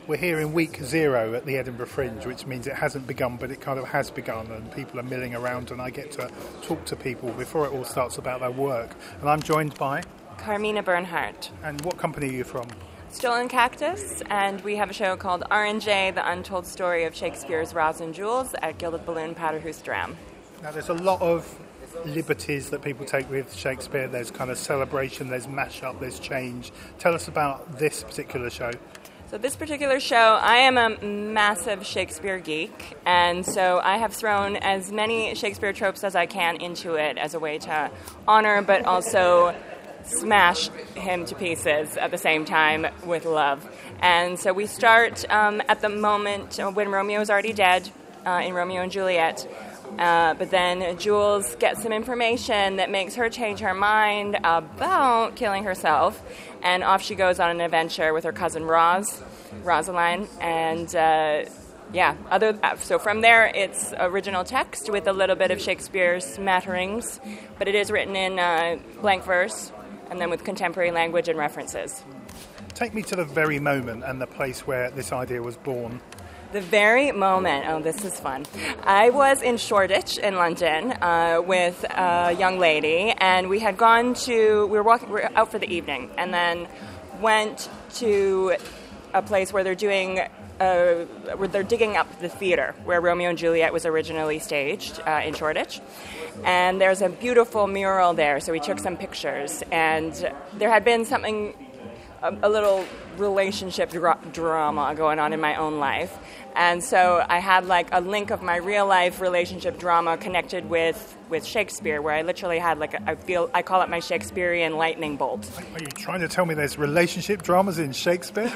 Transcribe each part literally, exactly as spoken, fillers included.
we're here in week zero at the Edinburgh Fringe, which means it hasn't begun, but it kind of has begun, and people are milling around, and I get to talk to people before it all starts about their work. And I'm joined by... Carmina Bernhardt. And what company are you from? Stolen Cactus, and we have a show called R and J, The Untold Story of Shakespeare's Roz and Jules at Gilded Balloon Paterhouse-Dram. Now, there's a lot of liberties that people take with Shakespeare. There's kind of celebration, there's mash-up, there's change. Tell us about this particular show. So this particular show, I am a massive Shakespeare geek, and so I have thrown as many Shakespeare tropes as I can into it as a way to honor, but also smash him to pieces at the same time with love. And so we start um, at the moment when Romeo is already dead uh, in Romeo and Juliet. Uh, but then Jules gets some information that makes her change her mind about killing herself, and off she goes on an adventure with her cousin Roz, Rosaline, and uh, yeah, other. So from there, it's original text with a little bit of Shakespeare's smatterings, but it is written in uh, blank verse, and then with contemporary language and references. Take me to the very moment and the place where this idea was born. The very moment, oh, this is fun. I was in Shoreditch in London uh, with a young lady, and we had gone to, we were walking, we were out for the evening, and then went to a place where they're doing, uh, where they're digging up the theater where Romeo and Juliet was originally staged uh, in Shoreditch. And there's a beautiful mural there, so we took some pictures, and there had been something, a, a little relationship dra- drama going on in my own life. And so I had like a link of my real life relationship drama connected with, with Shakespeare, where I literally had like a, I feel I call it my Shakespearean lightning bolt. Are you trying to tell me there's relationship dramas in Shakespeare?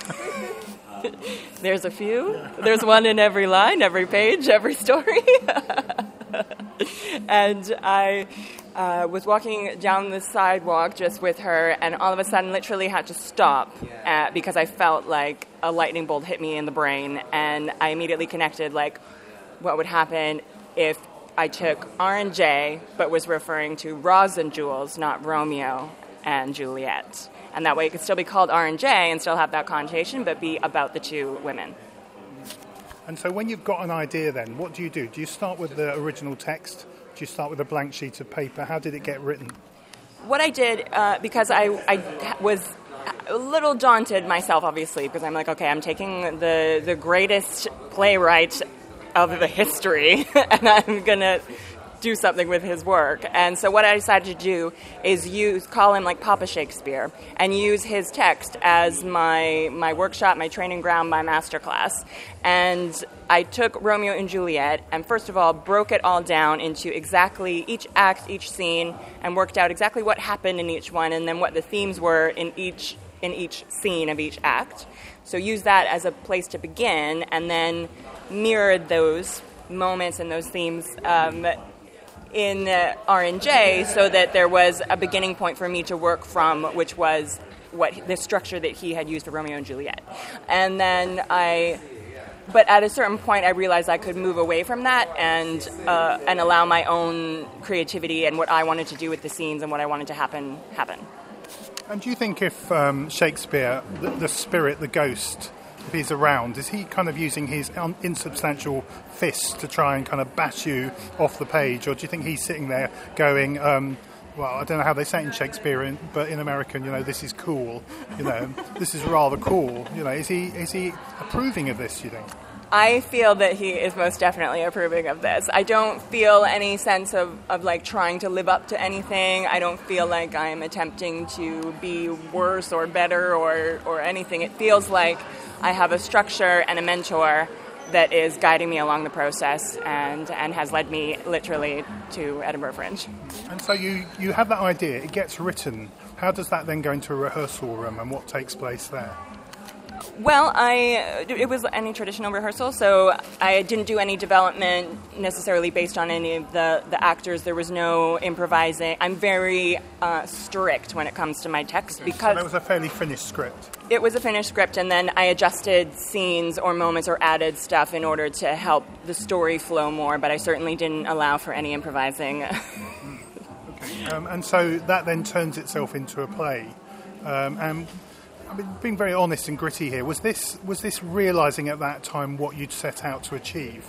There's a few. There's one in every line, every page, every story. And I uh, was walking down the sidewalk just with her, and all of a sudden literally had to stop uh, because I felt like a lightning bolt hit me in the brain, and I immediately connected like what would happen if I took R and J but was referring to Roz and Jules, not Romeo and Juliet. And that way it could still be called R and J and still have that connotation, but be about the two women. And so when you've got an idea then, what do you do? Do you start with the original text? Do you start with a blank sheet of paper? How did it get written? What I did, uh, because I, I was a little daunted myself, obviously, because I'm like, okay, I'm taking the, the greatest playwright of the history, and I'm going to do something with his work. And so what I decided to do is use, call him like Papa Shakespeare, and use his text as my my workshop, my training ground, my masterclass. And I took Romeo and Juliet and first of all broke it all down into exactly each act, each scene, and worked out exactly what happened in each one and then what the themes were in each in each scene of each act. So use that as a place to begin, and then mirrored those moments and those themes um, in uh, R and J, so that there was a beginning point for me to work from, which was what the structure that he had used for Romeo and Juliet. And then I, but at a certain point, I realized I could move away from that and uh, and allow my own creativity and what I wanted to do with the scenes and what I wanted to happen happen. And do you think if um, Shakespeare, the, the spirit, the ghost, if he's around, is he kind of using his un- insubstantial fists to try and kind of bash you off the page, or do you think he's sitting there going, um, well, I don't know how they say it in Shakespeare, but in American, you know, this is cool, you know, this is rather cool, you know, is he is he approving of this, do you think? I feel that he is most definitely approving of this. I don't feel any sense of, of like trying to live up to anything. I don't feel like I'm attempting to be worse or better or, or anything. It feels like I have a structure and a mentor that is guiding me along the process and, and has led me literally to Edinburgh Fringe. And so you, you have that idea, it gets written. How does that then go into a rehearsal room and what takes place there? Well, I it was any traditional rehearsal, so I didn't do any development necessarily based on any of the, the actors. There was no improvising. I'm very uh, strict when it comes to my text because... So that was a fairly finished script? It was a finished script, and then I adjusted scenes or moments or added stuff in order to help the story flow more, but I certainly didn't allow for any improvising. Okay. Um, and so that then turns itself into a play. Um, and I mean, being very honest and gritty here, was this was this realising at that time what you'd set out to achieve?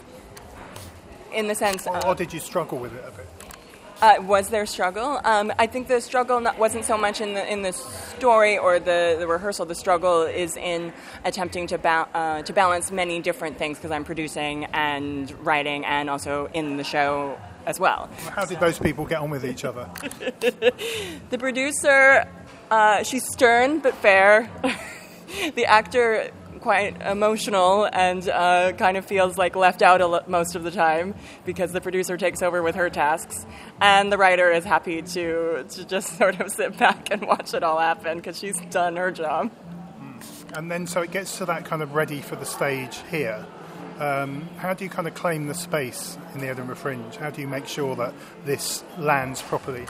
In the sense, or, uh, or did you struggle with it a bit? Uh, was there struggle? Um, I think the struggle not, wasn't so much in the in the story or the, the rehearsal. The struggle is in attempting to ba- uh, to balance many different things because I'm producing and writing and also in the show as well. How did those people get on with each other? The producer, uh, she's stern but fair. The actor, quite emotional and uh, kind of feels like left out a lo- most of the time because the producer takes over with her tasks, and the writer is happy to to just sort of sit back and watch it all happen because she's done her job. And then so it gets to that kind of ready for the stage here. Um, how do you kind of claim the space in the Edinburgh Fringe? How do you make sure that this lands properly?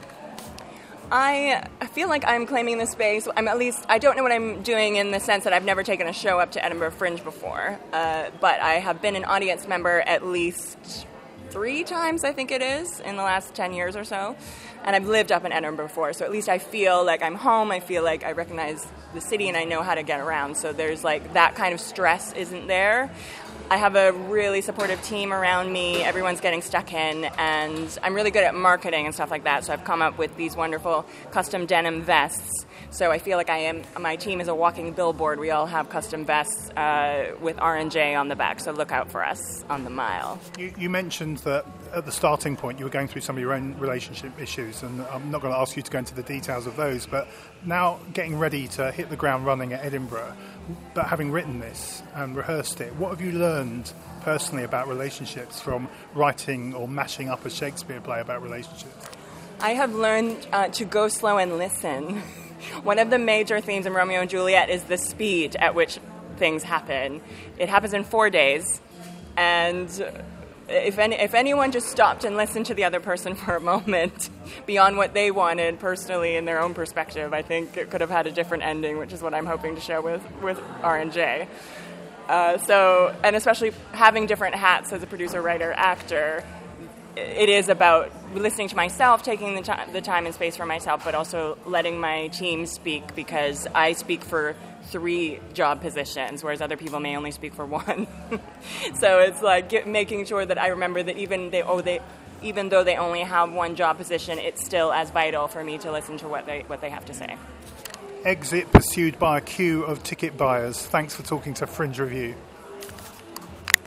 I feel like I'm claiming the space. I'm at least, I don't know what I'm doing in the sense that I've never taken a show up to Edinburgh Fringe before, uh, but I have been an audience member at least three times, I think it is, in the last ten years or so, and I've lived up in Edinburgh before, so at least I feel like I'm home, I feel like I recognize the city and I know how to get around, so there's like that kind of stress isn't there. I have a really supportive team around me. Everyone's getting stuck in, and I'm really good at marketing and stuff like that. So I've come up with these wonderful custom denim vests. So I feel like I am. My team is a walking billboard. We all have custom vests uh, with R and J on the back. So look out for us on the mile. You, you mentioned that at the starting point you were going through some of your own relationship issues, and I'm not going to ask you to go into the details of those. But now getting ready to hit the ground running at Edinburgh, but having written this and rehearsed it, what have you learned personally about relationships from writing or mashing up a Shakespeare play about relationships? I have learned uh, to go slow and listen. One of the major themes in Romeo and Juliet is the speed at which things happen. It happens in four days, and if any, if anyone just stopped and listened to the other person for a moment beyond what they wanted personally in their own perspective, I think it could have had a different ending, which is what I'm hoping to show with, with R and J. Uh, so, and especially having different hats as a producer, writer, actor, it is about listening to myself, taking the, time, the time and space for myself, but also letting my team speak, because I speak for three job positions, whereas other people may only speak for one. So it's like get, making sure that I remember that even they, oh, they, even though they only have one job position, it's still as vital for me to listen to what they what they have to say. Exit pursued by a queue of ticket buyers. Thanks for talking to Fringe Review.